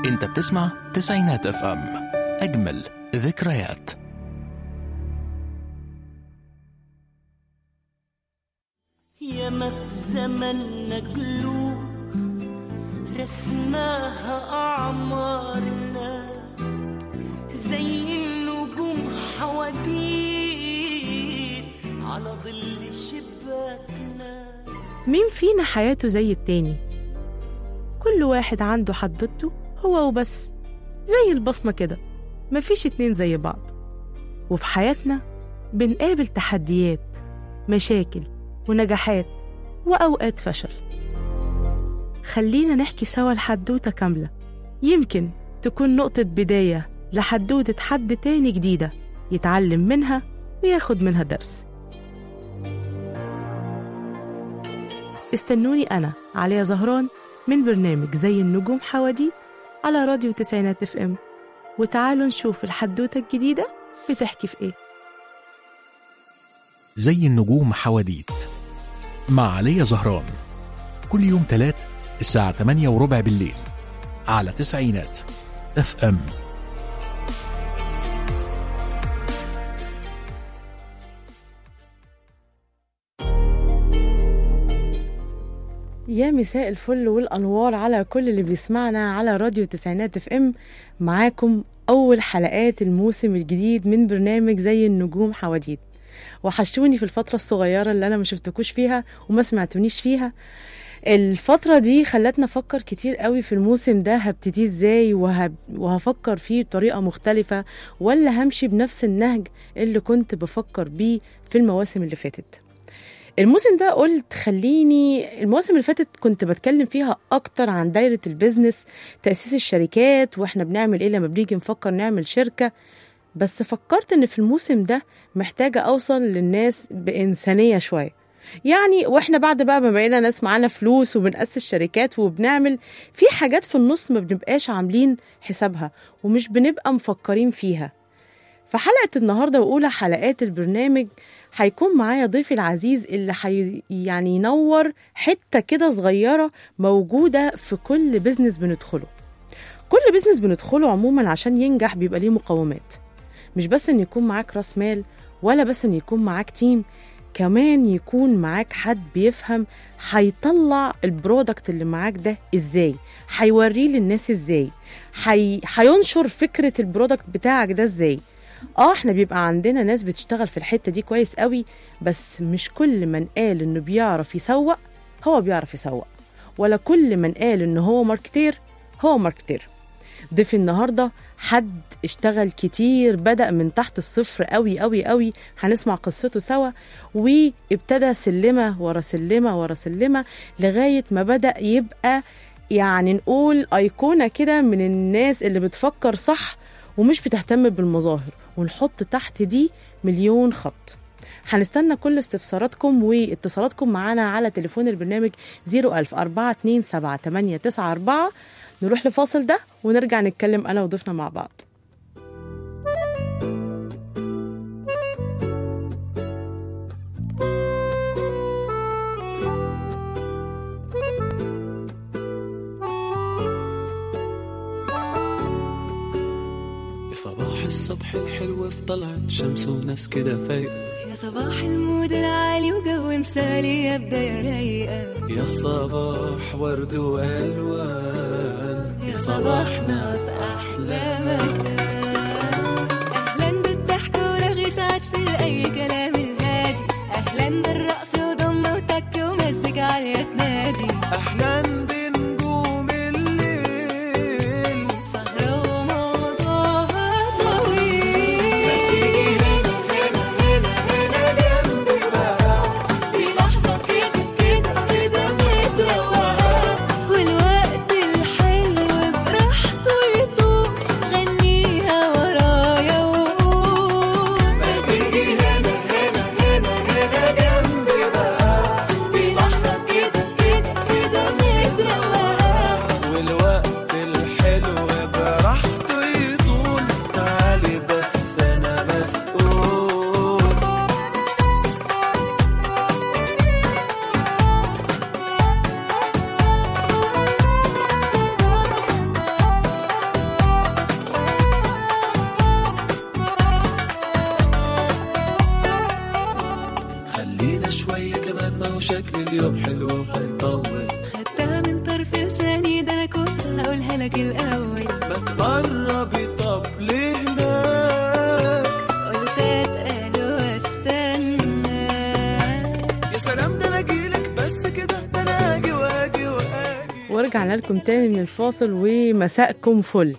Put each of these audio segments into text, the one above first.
انت بتسمع تسعينات اف ام، اجمل ذكريات. ياما في زمننا قلوب رسماها أعمارنا زي النجوم حواديت على ظل شباكنا. مين فينا حياته زي التاني؟ كل واحد عنده حدوته هو وبس، زي البصمة كده، مفيش اتنين زي بعض. وفي حياتنا بنقابل تحديات، مشاكل ونجاحات وأوقات فشل. خلينا نحكي سوا الحدوتة كاملة، يمكن تكون نقطة بداية لحدوتة حد تاني جديدة يتعلم منها وياخد منها درس. استنوني أنا عليا زهران من برنامج زي النجوم حواديت على راديو تسعينات اف ام، وتعالوا نشوف الحدوتة الجديدة بتحكي في ايه. زي النجوم حواديت مع عليا زهران، كل يوم تلات الساعة 8:15 بالليل على تسعينات اف ام. يا مساء الفل والأنوار على كل اللي بيسمعنا على راديو تسعينات اف ام. معاكم أول حلقات الموسم الجديد من برنامج زي النجوم حواديت. وحشتوني في الفترة الصغيرة اللي أنا ما شفتكوش فيها وما سمعتونيش فيها. الفترة دي خلتنا أفكر كتير قوي في الموسم ده، هبتدي ازاي وهفكر فيه بطريقة مختلفة، ولا همشي بنفس النهج اللي كنت بفكر بيه في المواسم اللي فاتت. الموسم ده قلت المواسم اللي فاتت كنت بتكلم فيها أكتر عن دايرة البيزنس، تأسيس الشركات، وإحنا بنعمل إيه لما بنيجي نفكر نعمل شركة. بس فكرت إن في الموسم ده محتاجة أوصل للناس بإنسانية شوية، يعني وإحنا بعد بقى ما بقينا ناس معانا فلوس وبنأسس شركات وبنعمل في حاجات في النص ما بنبقاش عاملين حسابها ومش بنبقى مفكرين فيها. فحلقة النهاردة وأولى حلقات البرنامج هيكون معايا ضيفي العزيز اللي يعني ينور حتة كده صغيرة موجودة في كل بيزنس بندخله. كل بيزنس بندخله عموما عشان ينجح بيبقى ليه مقومات، مش بس ان يكون معاك راس مال، ولا بس ان يكون معاك تيم، كمان يكون معاك حد بيفهم هيطلع البرودكت اللي معاك ده ازاي، هيوريه للناس ازاي، هينشر فكرة البرودكت بتاعك ده ازاي. احنا بيبقى عندنا ناس بتشتغل في الحتة دي كويس قوي، بس مش كل من قال انه بيعرف يسوق هو بيعرف يسوق، ولا كل من قال انه هو ماركتير هو ماركتير. ضيف النهاردة حد اشتغل كتير، بدأ من تحت الصفر قوي قوي قوي، هنسمع قصته سوا، وابتدى سلمة ورا سلمة ورا سلمة لغاية ما بدأ يبقى يعني نقول أيقونة كده من الناس اللي بتفكر صح ومش بتهتم بالمظاهر، ونحط تحت دي مليون خط. هنستنى كل استفساراتكم واتصالاتكم معانا على تليفون البرنامج 010427894. نروح لفاصل ده ونرجع نتكلم أنا وضيفنا مع بعض. يا صباح الصبح الحلو في طلعت شمس وناس كده فايقة، يا صباح المود العالي وجو مثالي يا بداية رايقة، يا صباح ورد وألوان، يا صباحنا في أحلى مكان. أهلا بالضحك ورغي سعد في أي كلام الهادي، أهلا بالرقص وضمة وتك ومزج عالية تنادي، أهلا بنجوم الليل سهرة وموضوعها طويل. ما تيجي هنا جنبي بقى، دي لحظة كده كده كده متروقة، والوقت الحلو براحته يطول، غنيها ورايا وقول. ما تيجي هنا جنبي بقى، دي لحظة كده كده كده متروقة، اليوم حلو وهيطول. خدتها من طرف لساني، ده انا كنت هقولها لك الاول. ما تقربي طب ليه هناك، قلت اتقل واستنى. يا سلام ده انا اجيلك بس كده، ده انا اجي واجي واجي. ورجعنا لكم تاني من الفاصل ومساءكم فل.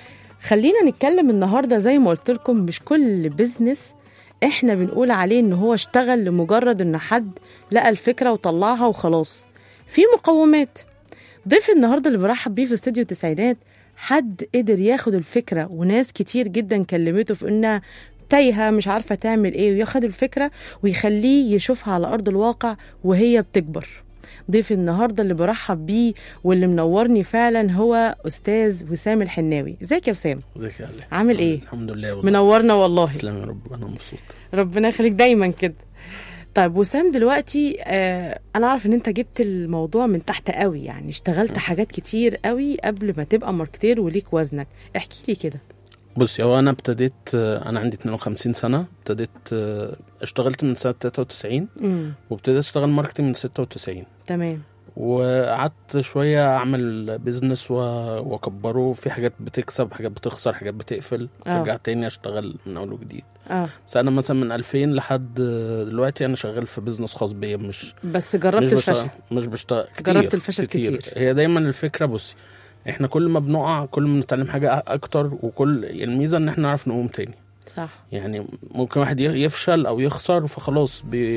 خلينا نتكلم النهاردة زي ما قلت لكم، مش كل بيزنس احنا بنقول عليه ان هو اشتغل لمجرد ان حد لقى الفكرة وطلعها وخلاص. في مقومات. ضيف النهاردة اللي برحب بيه في استوديو التسعينات حد قدر ياخد الفكرة، وناس كتير جدا كلمته في انها تايهة مش عارفة تعمل ايه، وياخد الفكرة ويخليه يشوفها على ارض الواقع وهي بتكبر. ضيف النهاردة اللي برحب بيه واللي منورني فعلا هو أستاذ وسام الحناوي. ازيك يا وسام؟ ازيك يا علي؟ عامل ايه؟ الحمد لله والله. منورنا والله. تسلم يا رب، انا مبسوط. ربنا يخليك دايما كده. طيب وسام، دلوقتي انا عارف ان انت جبت الموضوع من تحت قوي، يعني اشتغلت حاجات كتير قوي قبل ما تبقى ماركتير وليك وزنك. احكي لي كده. بصي، هو انا ابتديت، انا عندي 52 سنه، ابتديت اشتغلت من سنه 93 وابتديت اشتغل ماركتنج من 96. تمام. وقعدت شويه اعمل بيزنس واكبره، في حاجات بتكسب، حاجات بتخسر، حاجات بتقفل. رجعت تاني اشتغل من اول وجديد. بس انا مثلا من 2000 لحد دلوقتي انا شغال في بيزنس خاص بيا. مش جربت الفشل؟ مش بشتغل كتير. جربت الفشل كتير. هي دايما الفكره، بصي، احنا كل ما بنقع كل ما بنتعلم حاجه اكتر، وكل الميزه ان احنا نعرف نقوم تاني. صح. يعني ممكن واحد يفشل او يخسر فخلاص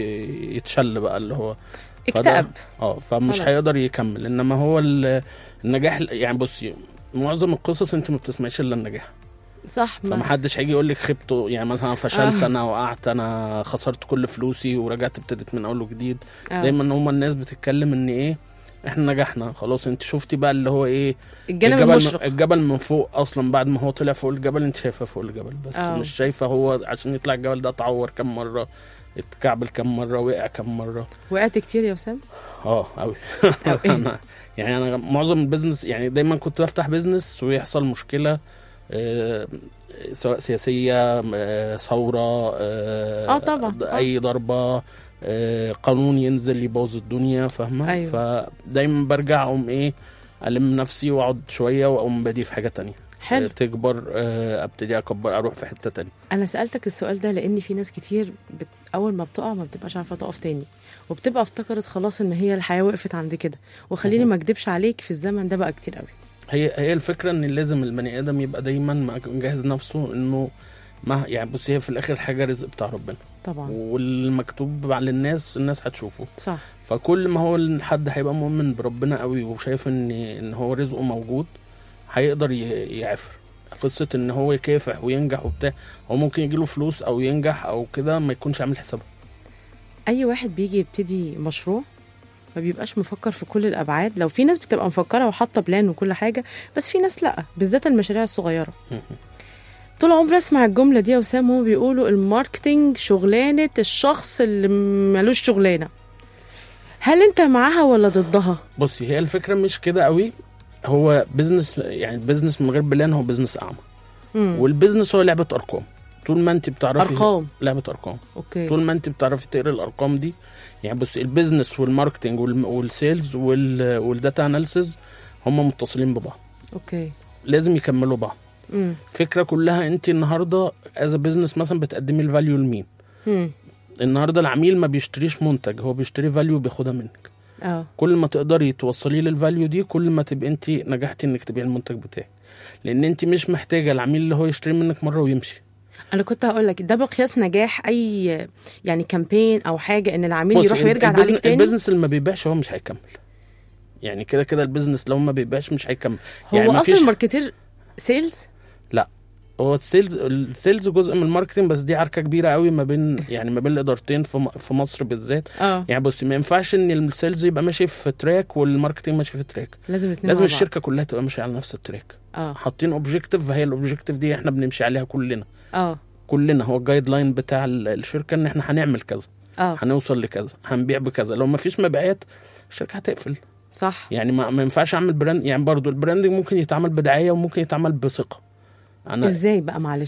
بيتشل بقى، اللي هو اكتئب. فمش هيقدر يكمل. انما هو النجاح، يعني بصي، معظم القصص انت ما بتسمعيش الا النجاح. صح. فما حدش هيجي يقول لك خبته، يعني مثلا فشلت انا، وقعت انا، خسرت كل فلوسي ورجعت ابتديت من اول وجديد. دايما هما الناس بتتكلم ان ايه، احنا نجحنا خلاص. انت شفتي بقى اللي هو ايه، الجبل من فوق اصلا. بعد ما هو طلع فوق الجبل انت شايفه فوق الجبل، بس مش شايفه هو عشان يطلع الجبل ده اتعور كم مره، اتكعبل كم مره، وقع كم مره. وقعت كتير يا وسام؟ قوي. انا معظم البيزنس، يعني دايما كنت بفتح بيزنس ويحصل مشكله، سواء سياسيه، ثوره، طبعا اي ضربه، قانون ينزل يبوظ الدنيا، فاهمه؟ أيوة. فدايما برجع اقوم ايه، ألم نفسي واقعد شويه واقوم بدي في حاجه تانية. حلو. تكبر، ابتدي اكبر، اروح في حته تانية. انا سالتك السؤال ده لان في ناس كتير اول ما بتقع ما بتبقاش عارفه تقف تاني، وبتبقى افتكرت خلاص ان هي الحياه وقفت عند كده. وخليني ما اكدبش عليك، في الزمن ده بقى كتير قوي. هي الفكره ان لازم البني ادم يبقى دايما مجهز نفسه انه يعني بصي، هي في الاخر حاجه رزق بتاع ربنا طبعا، والمكتوب على الناس هتشوفه. صح. فكل ما هو حد هيبقى مؤمن بربنا قوي وشايف ان هو رزقه موجود، هيقدر يعفر. قصه ان هو يكافح وينجح وبتاع، هو ممكن يجيله فلوس او ينجح او كده ما يكونش عامل حسابه. اي واحد بيجي يبتدي مشروع ما بيبقاش مفكر في كل الابعاد. لو في ناس بتبقى مفكره وحاطه بلان وكل حاجه، بس في ناس لا، بالذات المشاريع الصغيره. طول عمري اسمع الجمله دي يا وسام، هم بيقولوا الماركتينج شغلانه الشخص اللي مالوش شغلانه. هل انت معاها ولا ضدها؟ بصي، هي الفكره مش كده قوي. هو بيزنس، يعني بيزنس من غير بلان هو بيزنس اعمى. والبيزنس هو لعبه ارقام. طول ما انت بتعرفي ارقام، لعبه ارقام. اوكي. طول ما انت بتعرفي تقري الارقام دي، يعني بصي، البيزنس والماركتنج والسيلز والداتا اناليسز هم متصلين ببعض. اوكي، لازم يكملوا بعض. فكره كلها، انت النهارده از بيزنس مثلا بتقدمي الفاليو لمين؟ النهارده العميل ما بيشتريش منتج، هو بيشتري فاليو بياخدها منك. كل ما تقدري توصلي للفاليو دي، كل ما تبقى انت نجحتي انك تبيعي المنتج بتاعك، لان انت مش محتاجه العميل اللي هو يشتري منك مره ويمشي. انا كنت هقول لك ده بقياس نجاح اي يعني كامبين او حاجه، ان العميل يروح ويرجع عليك تاني. البيزنس اللي ما بيبيعش هو مش هيكمل، يعني كده البيزنس لو ما بيبيعش مش هيكمل. هو يعني اصلا الماركتير سيلز؟ لا، هو السيلز جزء من الماركتنج، بس دي عركه كبيره قوي ما بين الادارتين في مصر بالذات. يعني بصي، ما ينفعش ان السيلز يبقى ماشي في تراك والماركتنج ماشي في تراك. لازم الشركه كلها تبقى ماشيه على نفس التراك. حاطين اوبجيكتيف، فهي الاوبجيكتيف دي احنا بنمشي عليها كلنا. كلنا هو الجايد لاين بتاع الشركه ان احنا هنعمل كذا، هنوصل لكذا، هنبيع بكذا. لو ما فيش مبيعات الشركه هتقفل. صح. يعني ما ينفعش اعمل براند. يعني برضو البراندنج ممكن يتعمل بدعايه وممكن يتعمل بثقه. ازاي بقى؟ معلش،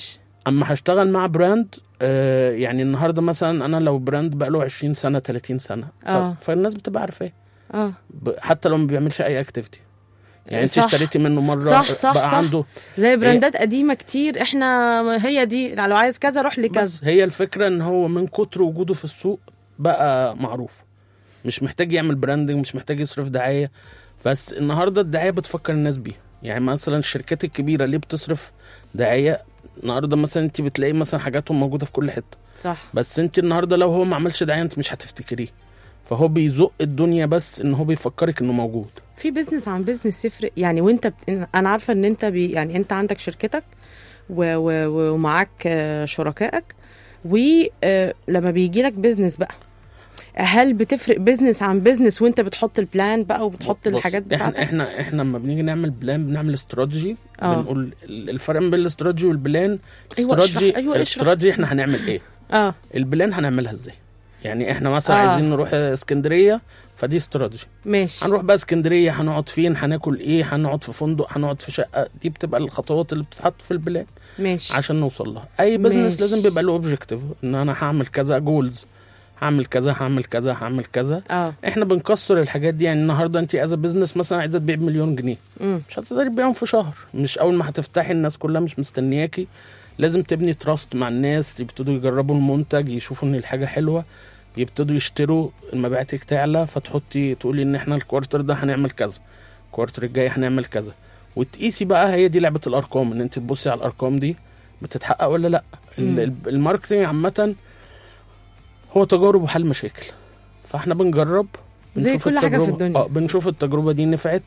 اما هشتغل مع براند يعني النهارده مثلا انا لو براند بقى له 20 سنه 30 سنه فالناس بتبقى عارفاه حتى لو ما بيعملش اي اكتيفيتي. يعني انت اشتريتي منه مره بقى عنده زي براندات قديمه كتير، احنا هي دي لو عايز كذا روح لكذا. هي الفكره ان هو من كتر وجوده في السوق بقى معروف، مش محتاج يعمل براندنج، مش محتاج يصرف دعايه. بس النهارده الدعايه بتفكر الناس بيه. يعني مثلا الشركات الكبيره اللي بتصرف دعايه النهارده مثلا انت بتلاقي مثلا حاجاتهم موجوده في كل حته صح، بس انت النهارده لو هو ما عملش دعايه انت مش هتفتكريه. فهو بيزق الدنيا بس ان هو بيفكرك انه موجود. في بيزنس عن بيزنس يفرق يعني. وانت انا عارفه ان انت يعني انت عندك شركتك ومعاك شركائك، ولما بيجي لك بيزنس بقى هل بتفرق بيزنس عن بيزنس وانت بتحط البلان بقى وبتحط الحاجات بتاعتك؟ احنا لما بنيجي نعمل بلان بنعمل استراتيجي. بنقول الفرق بين الاستراتيجي والبلان. الاستراتيجي احنا هنعمل ايه، البلان هنعملها ازاي. يعني احنا مثلا عايزين نروح اسكندريه، فدي استراتيجي ماشي. هنروح بقى اسكندريه هنقعد فين، هناكل ايه، هنقعد في فندق، هنقعد في شقه، دي بتبقى الخطوات اللي بتتحط في البلان ماشي عشان نوصل لها. اي بزنس لازم بيبقى له اوبجكتيف، ان انا هعمل كذا، جولز، هعمل كذا هعمل كذا هعمل كذا. احنا بنكسر الحاجات دي. يعني النهارده انت از بزنس مثلا عايزه تبيع 1,000,000 جنيه، مش هتقدري تبيعهم في شهر. مش اول ما هتفتحي الناس كلها مش مستنياكي. لازم تبني تراست مع الناس، يبتدوا يجربوا المنتج، يشوفوا ان الحاجه حلوه، يبتدوا يشتروا، المبيعات تعلى، فتحطي تقولي ان احنا الكوارتر ده هنعمل كذا، الكوارتر الجاي هنعمل كذا، وتقيسي بقى. هي دي لعبه الارقام، ان انت تبصي على الارقام دي بتتحقق ولا لا. الماركتنج عامه هو تجارب وحل مشاكل. فاحنا بنجرب زي كل حاجه في الدنيا. بنشوف التجربه دي نفعت،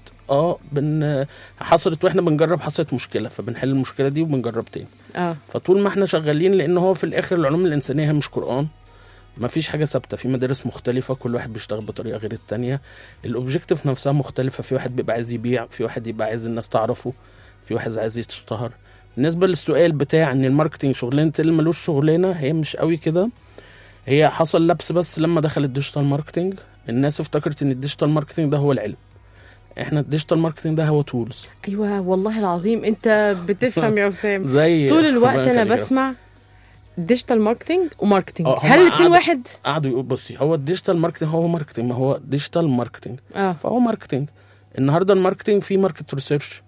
حصلت واحنا بنجرب حصلت مشكله، فبنحل المشكله دي وبنجرب تاني. فطول ما احنا شغالين، لان هو في الاخر العلوم الانسانيه هي مش قرآن، ما فيش حاجه ثابته، في مدارس مختلفه، كل واحد بيشتغل بطريقه غير التانية. الاوبجكتيف نفسها مختلفه، في واحد بيبقى عايز يبيع، في واحد يبقى عايز الناس تعرفه، في واحد عايز يشتهر. بالنسبه للسؤال بتاع ان الماركتنج شغلانه اللي ملوش شغلانه، هي مش قوي كده. هي حصل لبس بس لما دخل الديجيتال ماركتنج، الناس افتكرت ان الديجيتال ماركتنج ده هو العلم. احنا الديجيتال ماركتنج ده هو تولز. ايوه والله العظيم انت بتفهم يا وسام. طول الوقت انا بسمع ديجيتال ماركتنج وماركتنج، هل الاثنين واحد؟ قعدوا يقول بصي هو الديجيتال ماركتنج هو ماركتنج، ما هو ديجيتال ماركتنج فهو ماركتنج. النهارده الماركتنج في ماركت ريسيرش،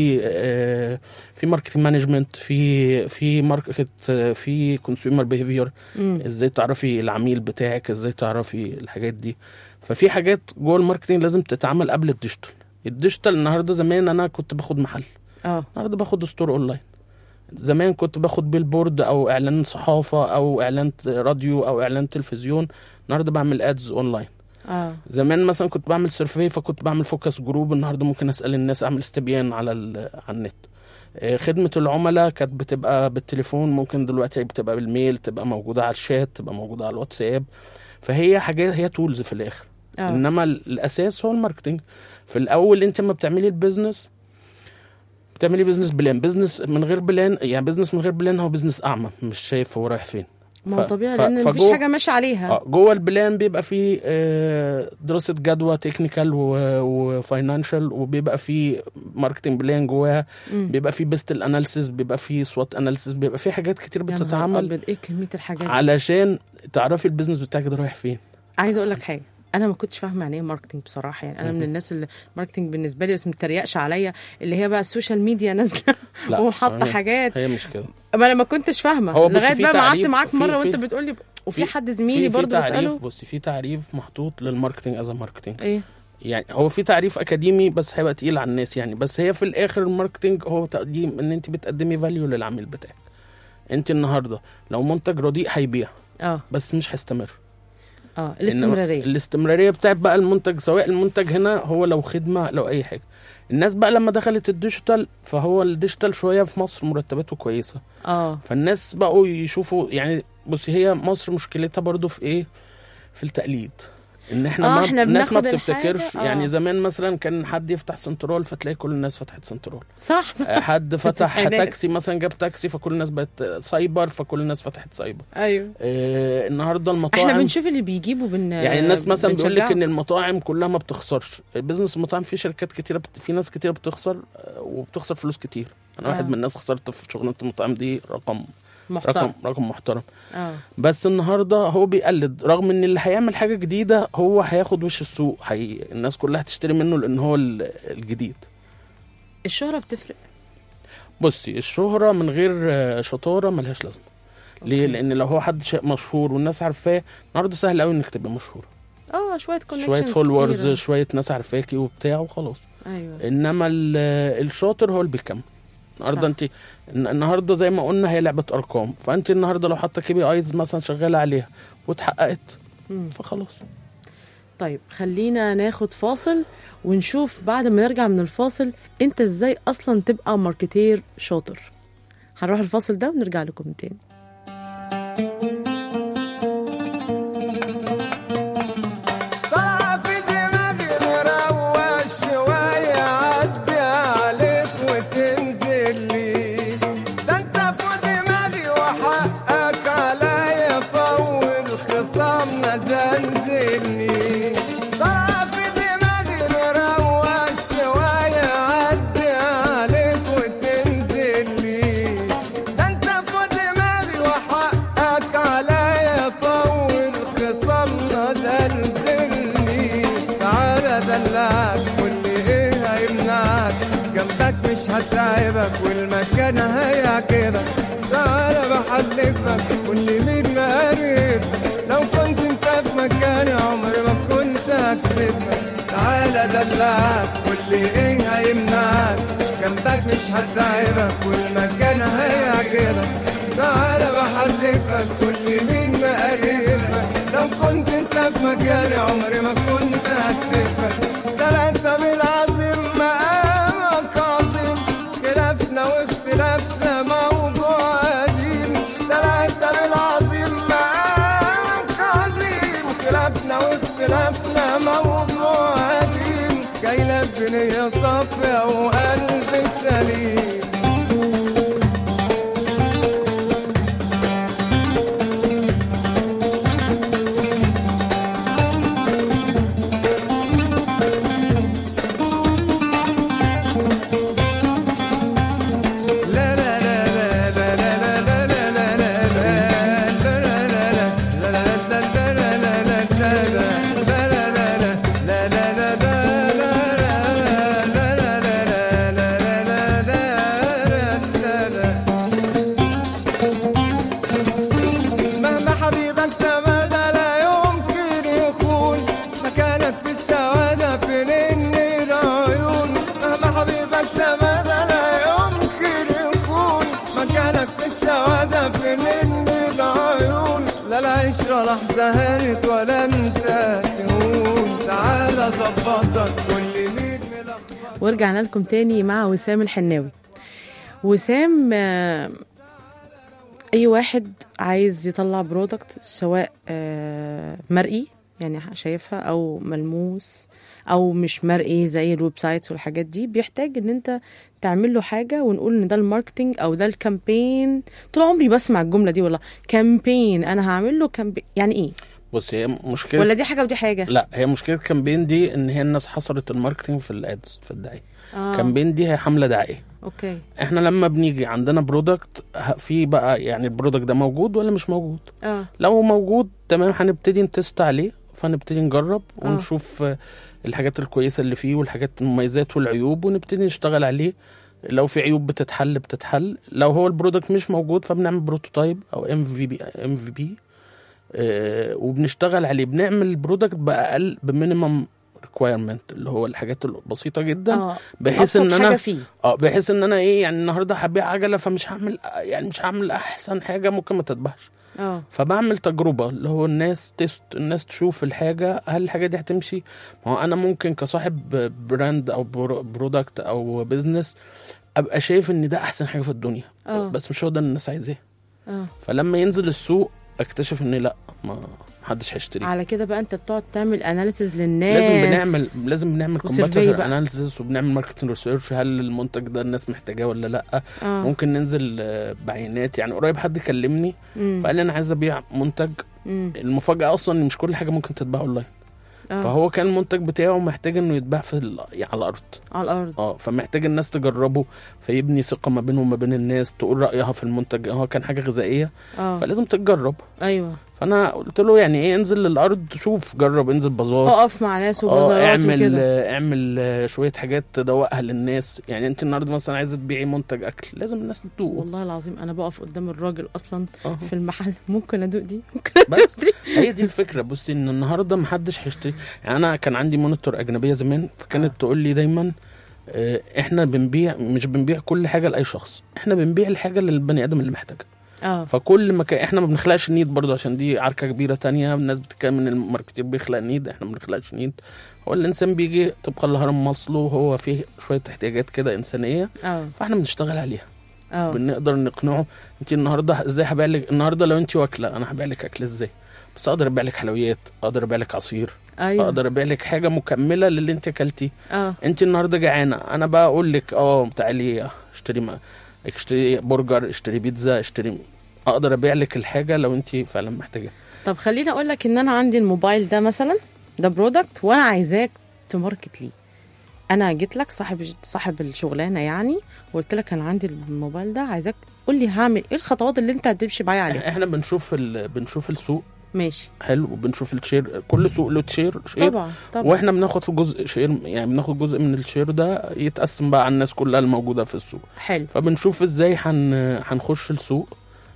في ماركتنج مانجمنت، في ماركت، في كونسيومر بيهيفير، ازاي تعرفي العميل بتاعك، ازاي تعرفي الحاجات دي. ففي حاجات جوه الماركتنج لازم تتعمل قبل الديجيتال. الديجيتال النهارده زمان انا كنت باخد محل، النهارده باخد ستور اونلاين. زمان كنت باخد بيلبورد او اعلان صحافه او اعلان راديو او اعلان تلفزيون، النهارده بعمل ادز اونلاين. زمان مثلا كنت بعمل سيرفي، فكنت بعمل فوكس جروب، النهارده ممكن اسال الناس، اعمل استبيان على النت. خدمه العملاء كانت بتبقى بالتليفون، ممكن دلوقتي بتبقى بالميل، تبقى موجوده على الشات، تبقى موجوده على الواتساب. فهي حاجات، هي تولز في الاخر. انما الاساس هو الماركتنج. في الاول انت لما بتعملي البيزنس بتعملي بيزنس بلان. بيزنس من غير بلان، يعني بيزنس من غير بلان هو بيزنس اعمى، مش شايف هو رايح فين. ما طبيعي لان مفيش حاجه ماشيه عليها. جوه البلان بيبقى فيه دراسه جدوى تكنيكال وفاينانشال، وبيبقى فيه ماركتنج بلان جواها، بيبقى فيه بيست اناليسيس، بيبقى فيه سوات اناليسيس، بيبقى فيه حاجات كتير بتتعمل. ايه كميه الحاجات علشان تعرفي البيزنس بتاعك ده رايح فين. عايزه اقول لك حاجه، انا ما كنتش فاهمه يعني ايه ماركتنج بصراحه. يعني انا من الناس اللي ماركتنج بالنسبه لي بس متريقش عليا، اللي هي بقى السوشيال ميديا نازله وحاطه حاجات. هي مش كده، ما انا ما كنتش فاهمه لغايه بقى ما قعدت معاك مره وانت بتقول لي، وفي حد زميلي برضه بساله. بصي في تعريف محطوط للماركتنج از ماركتنج. ايه يعني هو في تعريف اكاديمي بس هيبقى تقيل على الناس يعني. بس هي في الاخر الماركتنج هو تقديم، ان انت بتقدمي فاليو للعميل بتاعك. انت النهارده لو منتج رديء هيبيع بس مش هيستمر. الاستمراريه بتاعت بقى المنتج، سواء المنتج هنا هو لو خدمه لو اي حاجه. الناس بقى لما دخلت الديجيتال، فهو الديجيتال شويه في مصر مرتباته كويسه، فالناس بقوا يشوفوا. يعني بصي هي مصر مشكلتها برضو في ايه، في التقليد. ان احنا الناس ما بتبتكرش. يعني زمان مثلا كان حد يفتح سنترول فتلاقي كل الناس فتحت سنترول، صح. حد فتح تاكسي مثلا، جاب تاكسي فكل الناس بقت سايبر، فكل الناس فتحت سايبر. ايوه. النهارده المطاعم احنا بنشوف اللي بيجيبوا يعني الناس مثلا بيقول لك ان المطاعم كلها ما بتخسرش. بزنس المطاعم في شركات كتيره في ناس كتيره بتخسر وبتخسر فلوس كتير. انا واحد من الناس خسرت في شغلانه المطاعم دي رقم رقم محترم. بس النهارده هو بيقلد، رغم ان اللي هيعمل حاجه جديده هو هياخد وش السوق، الناس كلها هتشتري منه لان هو الجديد. الشهره بتفرق؟ بصي، الشهره من غير شطاره ملهاش لازمه. ليه؟ لان لو هو حد مشهور والناس عارفاه، النهارده سهل قوي انك تبقى مشهور. شويه كونكشنز، شويه فولورز، شويه ناس عارفاكي وبتاع وخلاص. ايوه. انما الشاطر هو اللي بيكمل. النهارده انت النهارده زي ما قلنا هي لعبه ارقام، فانت النهارده لو حاطه KPIs مثلا شغاله عليها واتحققت فخلاص. طيب خلينا ناخد فاصل ونشوف بعد ما نرجع من الفاصل انت ازاي اصلا تبقى ماركتير شاطر. هنروح الفاصل ده ونرجع لكم تاني. مش هتعبك والمكان هيعجبك، تعالى بحلفك كل مين مقرب، لو كنت انت في مكاني عمري ما كنت هكسبك، تعالى دلعك كل ايه هيمنعك، جنبك مش هتعبك والمكان هيعجبك، تعالى بحلفك كل مين مقربك، لو كنت انت في مكاني عمري ما كنت هكسبك، ده انت بالعظيم مقامك عظيم، خلافنا واختلافنا موضوع قديم، ده انت بالعظيم مقامك عظيم، خلافنا واختلافنا موضوع قديم، جاي لك بنية صافية وقلب سليم. لحظة هانت ولا انت تهون، تعالى ظبطك كل مين ملخبط. ورجعنا لكم تاني مع وسام الحناوي. وسام اي واحد عايز يطلع برودكت سواء مرئي يعني شايفها او ملموس او مش مرئي زي الويب سايتس والحاجات دي، بيحتاج ان انت تعمل له حاجه ونقول ان ده الماركتينج او ده الكامبين. طول عمري بسمع الجمله دي والله، كامبين، انا هعمل له كامبين، يعني ايه؟ بص، هي مشكله ولا دي حاجه ودي حاجه؟ لا، هي مشكله كامبين دي ان هي الناس حصرت الماركتينج في الادز، في الدعايه. كامبين دي هي حمله دعائيه. اوكي. احنا لما بنيجي عندنا برودكت، في بقى يعني البرودكت ده موجود ولا مش موجود؟ لو موجود تمام هنبتدي نتست عليه، فنبتدي نجرب ونشوف الحاجات الكويسه اللي فيه والحاجات المميزات والعيوب، ونبتدي نشتغل عليه. لو في عيوب بتتحل. لو هو البرودكت مش موجود فبنعمل بروتوتايب او MVP وبنشتغل عليه. بنعمل البرودكت باقل بمينيمم ريكوايرمنت، اللي هو الحاجات البسيطه جدا، بحيث ان انا بحيث ان انا يعني النهارده هبيع عجله، فمش هعمل احسن حاجه ممكن ما تتباعش. فبعمل تجربه، اللي هو الناس تشوف الحاجه، هل الحاجه دي هتمشي. ما هو انا ممكن كصاحب براند او برودكت او بيزنس ابقى شايف ان ده احسن حاجه في الدنيا، بس مش هو ده الناس عايزاه. فلما ينزل السوق اكتشف ان لا، ما حدش هيشتري. على كده بقى انت بتقعد تعمل اناليسيز للناس، لازم بنعمل كومبيتيتور اناليسيز، وبنعمل ماركتنج ريسيرش، هل المنتج ده الناس محتاجاه ولا لا. ممكن ننزل بعينات. يعني قريب حد كلمني فقال لي انا عايز ابيع منتج. المفاجاه اصلا ان مش كل حاجه ممكن تتباع اونلاين. فهو كان المنتج بتاعه محتاج انه يتباع على الارض. فمحتاج الناس تجربه، فيبني ثقه ما بينه وما بين الناس، تقول رايها في المنتج. هو كان حاجه غذائيه فلازم تتجرب. ايوه. فانا قلت له يعني ايه، انزل للارض، شوف، جرب، انزل بازار، اقف مع ناس وبازارات وكده، اعمل شويه حاجات تدوقها للناس. يعني انت النهارده مثلا عايزه تبيعي منتج اكل، لازم الناس تدوق. والله العظيم انا بقف قدام الراجل اصلا في المحل، ممكن ادوق دي، بس هي دي الفكره. بصي ان النهارده محدش هيشتري. يعني انا كان عندي مونيتور اجنبيه زمان، فكانت تقول لي دايما احنا مش بنبيع كل حاجه لاي شخص، احنا بنبيع الحاجه للبني ادم اللي محتاجها. فكل ما احنا ما بنخلقش نيد برضو، عشان دي عركه كبيره تانية. الناس بتتكلم ان الماركتير بيخلق نيد، احنا ما بنخلقش نيد. هو الانسان بيجي طبقا لهرم ماسلو، هو فيه شويه احتياجات كده انسانيه، فاحنا بنشتغل عليها. بنقدر نقنعه. انت النهارده ازاي هبيع لك النهارده؟ لو انت واكله، انا هبيع لك اكل ازاي؟ بس اقدر ابيع لك حلويات، اقدر ابيع لك عصير، اقدر ابيع لك حاجه مكمله للي انت اكلتي. انت النهارده جعانه، انا بقى اقول لك تعالي اشتري برجر، اشتري بيتزا، اقدر ابيع لك الحاجه لو انت فعلا محتاجه. طب خليني اقول لك ان انا عندي الموبايل ده مثلا، ده برودكت، وانا عايزاك تماركت لي. انا جيت لك صاحب الشغلانه يعني، وقلت لك انا عندي الموبايل ده، عايزاك قول لي هعمل ايه الخطوات اللي انت هتمشي معايا عليها. احنا بنشوف السوق، ماشي، حلو، وبنشوف الشير. كل سوق له شير طبعا. واحنا بناخد جزء شير، يعني بناخد جزء من الشير ده يتقسم بقى على الناس كلها الموجوده في السوق. حلو. فبنشوف ازاي هنخش السوق.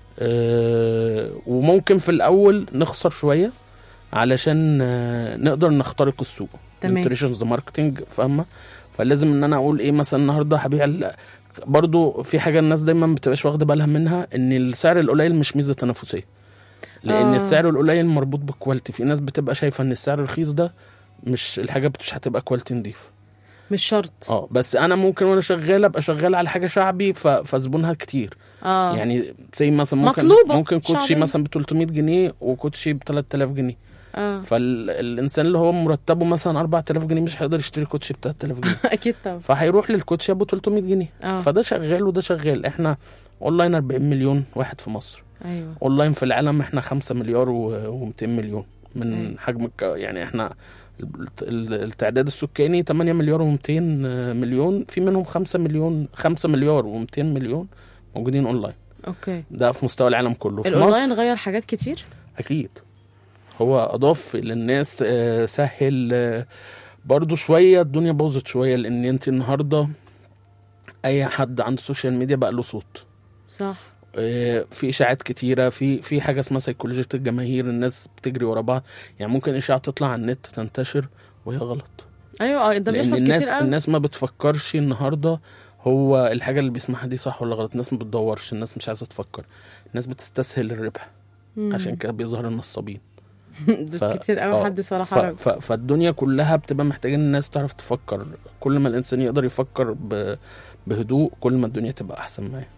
وممكن في الاول نخسر شويه علشان نقدر نخترق السوق. تريشنز ماركتنج، فاهمه؟ فلازم ان انا اقول ايه مثلا النهارده هبيع. برضو في حاجه الناس دايما بتبقاش واخده بالها منها، ان السعر القليل مش ميزه تنافسيه، لان السعر القليل مربوط بالكواليتي. في ناس بتبقى شايفه ان السعر الرخيص ده مش الحاجه مش هتبقى كواليتي نضيف، مش شرط. بس انا ممكن وانا شغال ابقى شغال على حاجه شعبي فزبونها كتير. يعني زي مثلا ممكن كوتشي مثلا ب 300 جنيه وكوتشي ب 3000 جنيه. فالإنسان اللي هو مرتبه مثلا 4000 جنيه مش هيقدر يشتري كوتشي ب 3000 جنيه. أكيد طبعا. فهيروح للكوتشي أبو 300 جنيه. فده شغال وده شغال. إحنا أونلاين 40 مليون واحد في مصر. أيوة. أونلاين في العالم إحنا 5 مليار و200 مليون من حجم. يعني إحنا التعداد السكاني 8 مليار و200 مليون، في منهم 5 مليار و200 مليون موجودين أونلاين. أوكي. ده في مستوى العالم كله. الأونلاين غير حاجات كتير؟ أكيد. هو أضاف للناس، سهل برضو شوية. الدنيا باظت شوية، لأن أنت النهاردة أي حد عنده سوشيال ميديا بقى له صوت. صح. في إشاعات كتيرة، في حاجة اسمها سيكولوجية الجماهير، الناس بتجري ورا بعض. يعني ممكن إشاعة تطلع على النت تنتشر وهي غلط. أيوة، ده بيحصل كتير قوي. الناس ما بتفكرش النهاردة هو الحاجة اللي بيسمعها دي صح ولا غلط. الناس ما بتدورش، الناس مش عايزة تفكر، الناس بتستسهل الربح. عشان كده بيظهر النصابين. كتير قوي حدث ولا حرج. فالدنيا كلها بتبقى محتاجة ان الناس تعرف تفكر. كل ما الانسان يقدر يفكر بهدوء، كل ما الدنيا تبقى احسن معاه.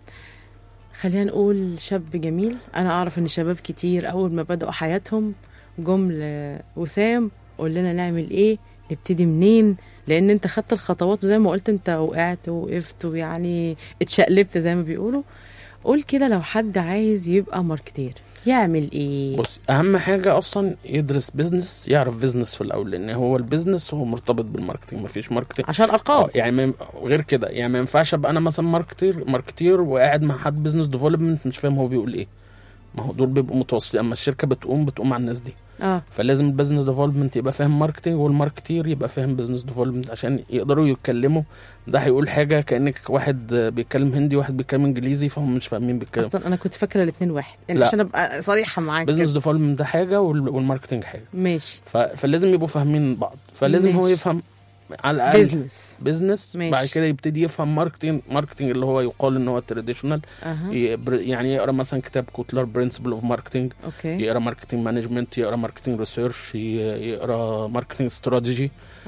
خلينا نقول شاب جميل. انا اعرف ان شباب كتير اول ما بدأوا حياتهم جم وسام قول لنا نعمل ايه، نبتدي منين، لان انت خدت الخطوات زي ما قلت، انت وقعت ووقفت ويعني اتشقلبت زي ما بيقولوا. قول كده لو حد عايز يبقى ماركتير يعمل ايه؟ بص، اهم حاجه اصلا يدرس بيزنس، يعرف بيزنس في الاول، لان هو البيزنس هو مرتبط بالماركتينج. مفيش ماركتينج عشان ارقام. يعني غير كده. يعني ما ينفعش ابقى انا مثلا ماركتير وقاعد مع حد بيزنس ديفلوبمنت مش فاهم هو بيقول ايه. ما هو دول بيبقوا متواصلين. اما الشركه بتقوم مع الناس دي. فلازم البيزنس ديفلوبمنت يبقى فاهم ماركتينج، والماركتير يبقى فاهم بيزنس ديفلوبمنت، عشان يقدروا يتكلموا. ده هيقول حاجه كانك واحد بيتكلم هندي وواحد بيتكلم انجليزي، فهم مش فاهمين بيتكلموا. اصلا انا كنت فاكره الاثنين واحد يعني، عشان ابقى صريحه معاك. بيزنس ديفلوبمنت ده حاجه والماركتينج حاجه. ماشي. فلازم يبقوا فاهمين بعض. فلازم هو يفهم على الاقل بيزنس. بعد كده يبتدي يفهم ماركتينج اللي هو يقال ان هو تراديشنال. يعني يقرا مثلا كتاب كوتلر برنسبل اوف ماركتينج، يقرا ماركتينج مانجمنت، يقرا ماركتينج ريسيرش، يقرا ماركتينج استراتيجي،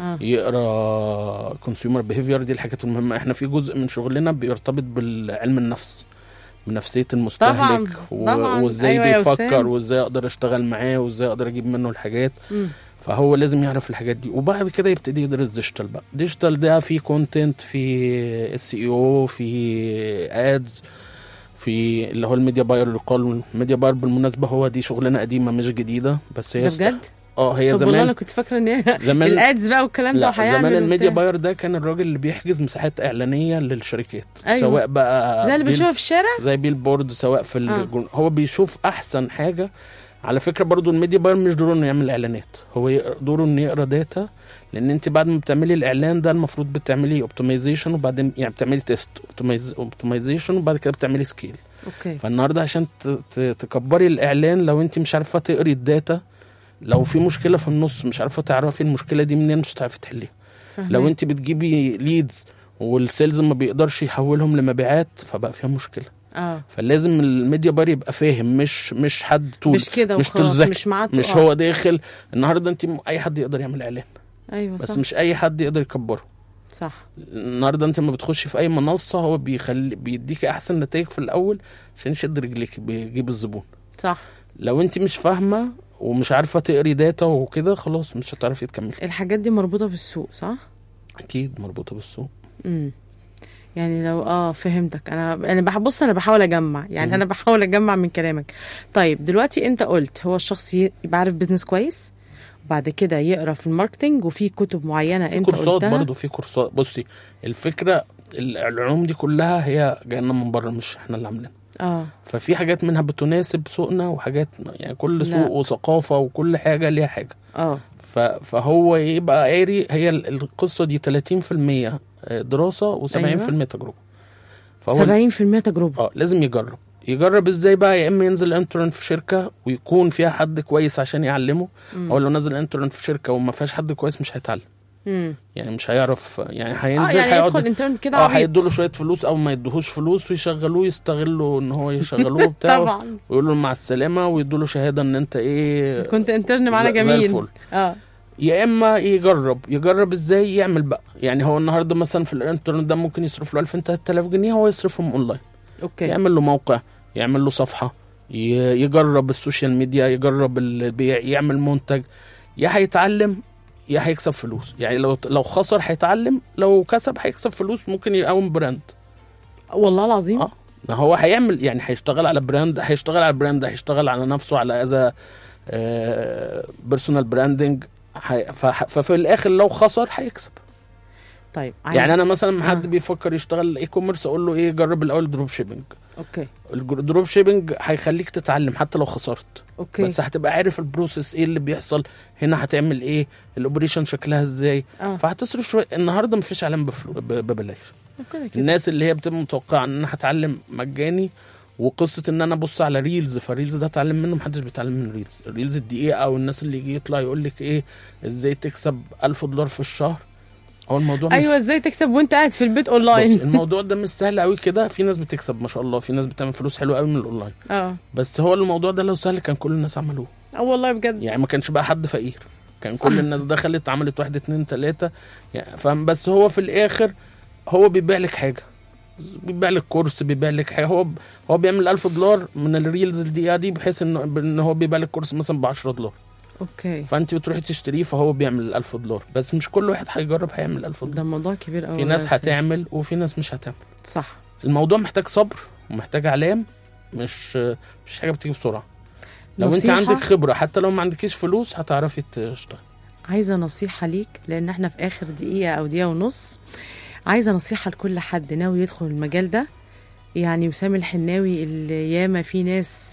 يقرا كونسيومر بيهيفير. دي الحاجات المهمه. احنا في جزء من شغلنا بيرتبط بالعلم النفس، بنفسيه المستهلك. وازاي بيفكر، وازاي اقدر اشتغل معاه، وازاي اقدر اجيب منه الحاجات. فهو لازم يعرف الحاجات دي. وبعد كده يبتدي يدرس ديجيتال بقى. ديجيتال ده في كونتنت، في SEO، في ادز، في اللي هو الميديا باير. اللي قال الميديا باير بالمناسبه هو دي شغلانه قديمه مش جديده، بس هي بجد هي طب زمان والله انا كنت فاكره ان هي زمان الادز بقى والكلام ده لا زمان الميديا باير ده كان الراجل اللي بيحجز مساحات اعلانيه للشركات. أيوة. سواء بقى زي اللي بنشوفه في الشارع زي بيل بورد، سواء في هو بيشوف احسن حاجه. على فكره برضو الميديا باير مش دوره انه يعمل اعلانات، هو دوره انه يقرا داتا، لان انت بعد ما بتعملي الاعلان ده المفروض بتعملي اوبتمايزيشن، وبعدين يعني بتعملي تيست اوبتمايزيشن، وبعد كده بتعملي سكيل. اوكي. فالنهارده عشان تكبري الاعلان، لو انت مش عارفه تقري الداتا، لو في مشكله في النص مش عارفه تعرفي المشكله دي منين، مش هتعرفي تحليها. لو انت بتجيبي ليدز والسيلز ما بيقدرش يحولهم لمبيعات، فبقى فيها مشكله. فلازم الميديا باير يبقى فاهم، مش حد طول، مش كده وخلاص، مش هو داخل. النهارده انت اي حد يقدر يعمل اعلان. ايوه بس صح. مش اي حد يقدر يكبره. صح. النهارده انت لما بتخشي في اي منصه، هو بيديكي احسن نتائج في الاول عشان يشد رجليك، بيجيب الزبون. صح. لو انت مش فاهمه ومش عارفه تقري داتا وكده، خلاص مش هتعرفي تكملي. الحاجات دي مربوطه بالسوق صح؟ اكيد مربوطه بالسوق. يعني لو فهمتك. انا بحاول اجمع، يعني انا بحاول اجمع من كلامك. طيب دلوقتي انت قلت هو الشخص يبقى عارف بيزنس كويس، وبعد كده يقرا في الماركتينج، وفي كتب معينه انت قلتها. كورسات برضو، في كورسات. بصي الفكره العلوم دي كلها هي جاينا من بره، مش احنا اللي عاملينها. ففي حاجات منها بتناسب سوقنا، وحاجات يعني كل سوق وثقافه وكل حاجه ليها حاجه. فهو يبقى قاري. هي القصه دي 30% دراسه و70% تجربه. 70% تجربه. لازم يجرب ازاي بقى. يا اما ينزل انترن في شركه ويكون فيها حد كويس عشان يعلمه، او لو نزل انترن في شركه وما فيهاش حد كويس مش هيتعلم. يعني مش هيعرف، يعني هينزل يعني يدخل انترن كده هيدوله شويه فلوس او ما يدوهوش فلوس، ويشغلوه يستغلوا ان هو يشغلوه بتاعه طبعا، ويقولوا له مع السلامه، ويدوله شهاده ان انت كنت انترن معانا جميل. يا اما يجرب ازاي يعمل بقى. يعني هو النهارده مثلا في الانترن ده ممكن يصرف له 2000-3000 جنيه، هو يصرفهم اونلاين. يعمل له موقع، يعمل له صفحه، يجرب السوشيال ميديا، يجرب البيع، يعمل منتج. يا هيتعلم يا هيكسب فلوس. يعني لو خسر هيتعلم، لو كسب هيكسب فلوس، ممكن يقوم براند. والله العظيم. هو هيعمل، يعني هيشتغل على براند، هيشتغل على نفسه، على اذا بيرسونال براندنج. ففي الاخر لو خسر هيكسب. طيب يعني انا مثلا حد بيفكر يشتغل اي كوميرس، اقول له جرب الاول دروب شيبنج. الدروب شيبنج هيخليك تتعلم حتى لو خسرت. بس هتبقى عارف البروسيس ايه اللي بيحصل هنا، هتعمل ايه، الاوبريشن شكلها ازاي. فهتصرف شويه. النهارده مفيش علم ببلاش. الناس اللي هي بتبقى متوقعه ان انا هتعلم مجاني، وقصه ان انا ابص على ريلز، فريلز ده اتعلم منه، محدش بيتعلم من ريلز. الريلز الدقيقه، او الناس اللي يجي يطلع يقول لك ازاي تكسب $1000 في الشهر. هو الموضوع ازاي تكسب وانت قاعد في البيت اونلاين. الموضوع ده مش سهل قوي كده. في ناس بتكسب ما شاء الله، في ناس بتعمل فلوس حلوه قوي من الاونلاين. بس هو الموضوع ده لو سهل كان كل الناس عملوه. والله بجد. يعني ما كانش بقى حد فقير، كان كل الناس دخلت عملت 1 2 3 يعني فاهم. بس هو في الاخر هو بيبيع لك حاجه، بيبيع لك كورس، بيبيع لك حاجه. هو بيعمل $1000 من الريلز الدقيقه دي، بحيث ان هو بيبيع لك كورس مثلا $10. فانت بتروحي تشتريه، فهو بيعمل $1000. بس مش كل واحد هيجرب هيعمل $1000. ده موضوع كبير قوي. في ناس هتعمل وفي ناس مش هتعمل. صح. الموضوع محتاج صبر ومحتاج علام، مش حاجه بتيجي بسرعه. لو انت عندك خبره، حتى لو ما عندكيش فلوس هتعرفي تشتغل. عايزه نصيحه ليك، لان احنا في اخر دقيقه او دقيقه ونص. عايزه نصيحه لكل حد ناوي يدخل المجال ده. يعني وسام الحناوي اللي ياما في ناس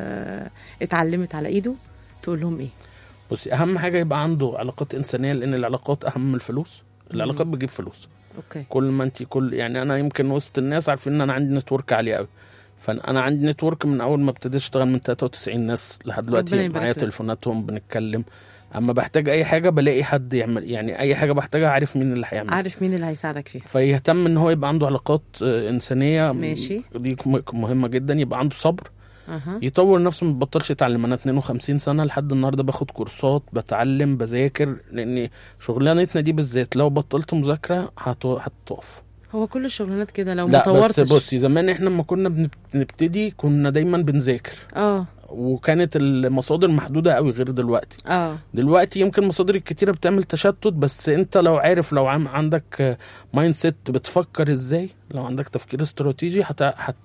اتعلمت على ايده، تقول لهم ايه؟ بصي، اهم حاجه يبقى عنده علاقات انسانيه، لان العلاقات اهم من الفلوس. العلاقات بتجيب فلوس. كل ما انت يعني انا يمكن وسط الناس عارفين ان انا عندي نتورك عالي قوي. فانا عندي نتورك من اول ما ابتديت اشتغل من 93 ناس لحد دلوقتي، معايا تليفوناتهم بنتكلم. اما بحتاج اي حاجه بلاقي حد يعمل، يعني اي حاجه بحتاجها عارف مين اللي هيعمل، عارف مين اللي هيساعدك فيها. فيهتم ان هو يبقى عنده علاقات انسانيه. ماشي. دي مهمه جدا. يبقى عنده صبر. يطور نفسه، ما يبطلش يتعلم. انا 52 سنه لحد النهارده باخد كورسات، بتعلم، بذاكر، لان شغلانتنا دي بالذات لو بطلت مذاكره هتقف. هو كل الشغلانات كده لو ما طورتش. بس بصي، زمان احنا لما كنا بنبتدي كنا دايما بنذاكر. وكانت المصادر محدوده قوي غير دلوقتي. دلوقتي يمكن المصادر الكتيره بتعمل تشتت، بس انت لو عارف، لو عندك مايند سيت بتفكر ازاي، لو عندك تفكير استراتيجي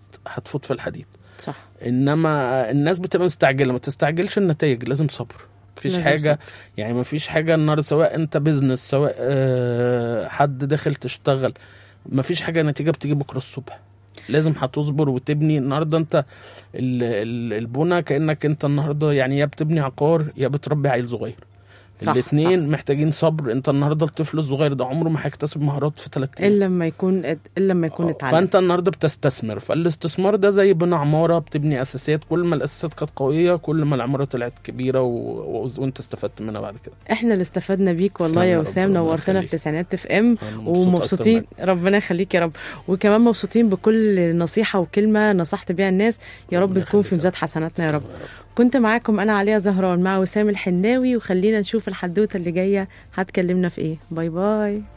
هتفوت في الحديد. صح. انما الناس بتبقى مستعجله. ما تستعجلش النتائج، لازم صبر. مفيش حاجه يعني مفيش حاجه النهارده، سواء انت بيزنس سواء حد داخل تشتغل، مفيش حاجه نتيجه بتيجي بكره الصبح. لازم هتصبر وتبني. النهارده انت البنى كانك انت النهارده يعني يا بتبني عقار يا بتربي عيل صغير. الاثنين محتاجين صبر. انت النهارده الطفل الصغير ده عمره ما هيكتسب مهارات في 3 ايام الا لما يكون اتعلم. فانت النهارده بتستثمر. فالاستثمار ده زي بناء عماره، بتبني اساسيات. كل ما الاساسيات كانت قويه كل ما العماره طلعت كبيره وانت استفدت منها بعد كده. احنا اللي استفدنا بيك والله يا وسام. نورتنا في تسعينات اف ام ومبسوطين. ربنا يخليك يا رب. وكمان مبسوطين بكل نصيحه وكلمه نصحت بيها الناس. يا رب تكون في ميزان حسناتنا يا رب. كنت معاكم أنا عليا زهران مع وسام الحناوي، وخلينا نشوف الحدوتة اللي جاية هتكلمنا في إيه. باي باي.